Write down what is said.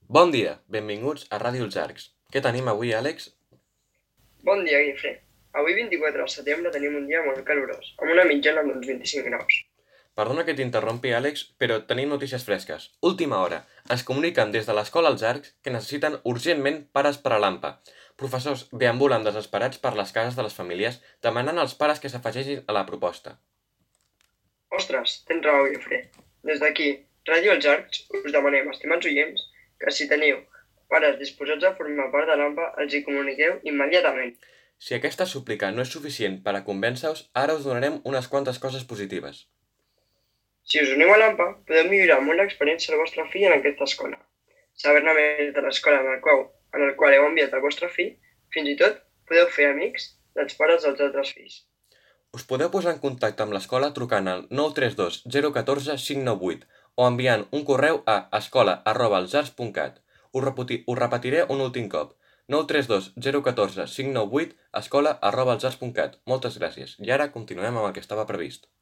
Bon dia, benvinguts a Ràdio Els Arcs. Què tenim avui, Àlex? Bon dia, Guifré. Avui 24 de setembre tenim un dia molt calorós, amb una mitjana d'uns 25 graus. Perdona que t'interrompi, Àlex, però tenim notícies fresques. Última hora. Ens comuniquen des de l'Escola Els Arcs que necessiten urgentment pares per a l'AMPA. Professors deambulen desesperats per les cases de les famílies demanant als pares que s'afegeixin a la proposta. Ostres, tens raó, Guifré. Des d'aquí, Ràdio Els Arcs, us demanem, estimats oients, que si teniu pares disposats a formar part de l'AMPA, els hi comuniqueu immediatament. Si aquesta súplica no és suficient per a convèncer-vos, ara us donarem unes quantes coses positives. Si us uniu a l'AMPA, podeu millorar molt l'experiència del vostre fill en aquesta escola. Saber-ne més de l'escola en el qual heu enviat el vostre fill, fins i tot podeu fer amics dels pares dels altres fills. Us podeu posar en contacte amb l'escola trucant al 932 014 598 o enviant un correu a escola@elsarts.cat. Us repetiré un últim cop. 932 014 598 escola@elsarts.cat. Moltes gràcies. I ara continuem amb el que estava previst.